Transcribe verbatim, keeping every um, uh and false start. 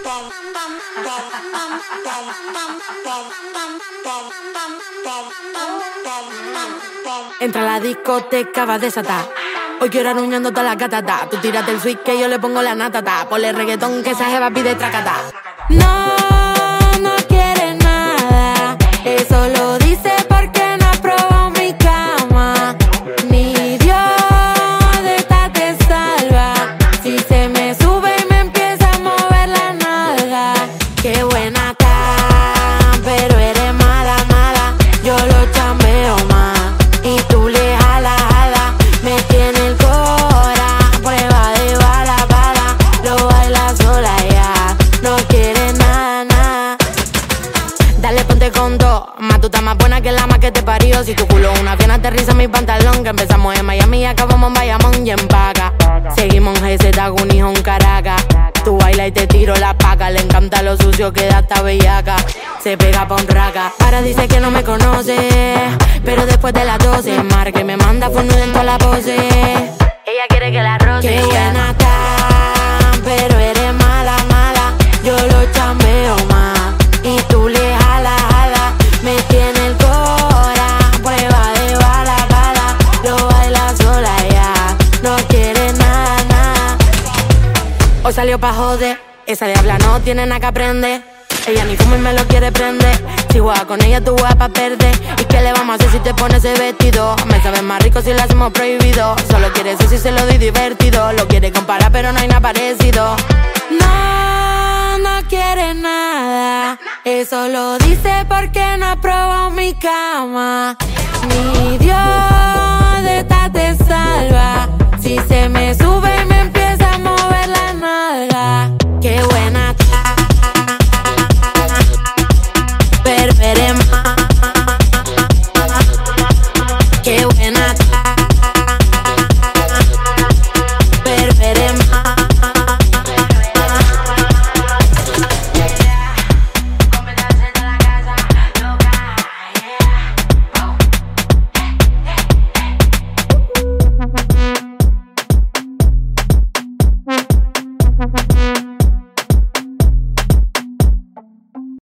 Entra a la discoteca, va a desatar. Hoy quiero aruñando todas las gatatas. Tú tírate el switch que yo le pongo la natata. Ponle reggaetón que esa jeva pide tracata. No, no quiere nada. Eso lo dice porque no aprobó mi cama. Ni Dios de esta te salva. Si se me sube y me empieza a mover la nalga. Qué buena está, pero eres mala, mala. Yo lo chambeo más y tú le jalas, jalas. Me tiene el cora, prueba de bala, bala. Lo baila sola ya, no quiere nada, nada. Dale, ponte con dos, más tú estás más buena que la más que te parió. Si tu culo una fiena aterriza mi pantalón. Que empezamos en Miami y acabamos en Bayamón y en Paca. Seguimos en G Z, Gunijo, en Caracas. Tú baila y te tiro la paca. Le encanta lo sucio, queda hasta bellaca. Se pega pa' un raca. Ahora dice que no me conoce, pero después de las doce marca y me manda fornuda en toda la pose. Ella quiere que la roce. Qué buena está, pero eres mala, mala. Yo lo chambeo más y tú le jalas, jalas. Me tiene el cora, prueba de bala, bala. Lo baila sola ya, no quiere nada, nada. Hoy salió pa' joder, esa diabla no tiene nada que aprender. Ella ni fuma y me lo quiere prender. Si juegas con ella tú vas pa' perder. ¿Y qué le vamos a hacer si te pones ese vestido? Me sabe más rico si lo hacemos prohibido. Solo quiere eso si se lo doy divertido. Lo quiere comparar pero no hay nada parecido. No, no quiere nada. Eso lo dice porque no aprobó mi cama. Ni Dios de esta te salva. Si se me sube y me empieza a mover la nalga. Qué buena está, pero eres